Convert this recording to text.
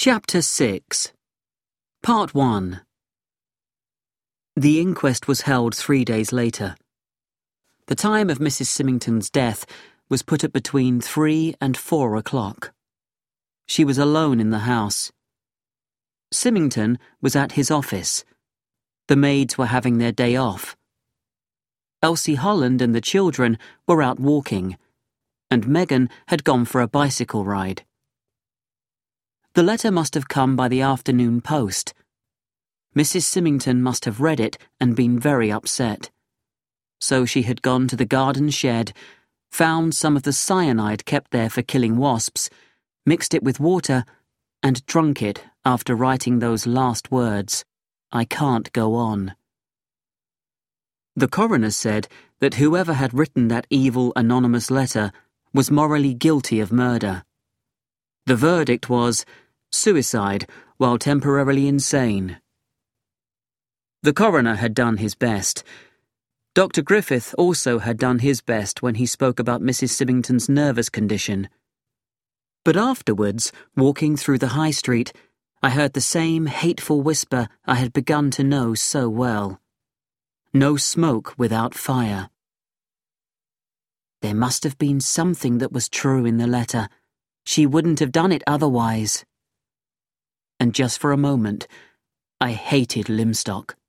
Chapter 6. Part 1. The inquest was held 3 days later. The time of Mrs. Symington's death was put at between 3 and 4 o'clock. She was alone in the house. Symington was at his office. The maids were having their day off. Elsie Holland and the children were out walking, and Megan had gone for a bicycle ride. The letter must have come by the afternoon post. Mrs. Symington must have read it and been very upset. So she had gone to the garden shed, found some of the cyanide kept there for killing wasps, mixed it with water, and drunk it after writing those last words, "I can't go on." The coroner said that whoever had written that evil anonymous letter was morally guilty of murder. The verdict was suicide while temporarily insane. The coroner had done his best. Dr. Griffith also had done his best when he spoke about Mrs. Symington's nervous condition. But afterwards, walking through the high street, I heard the same hateful whisper I had begun to know so well. No smoke without fire. There must have been something that was true in the letter. She wouldn't have done it otherwise. And just for a moment, I hated Limstock.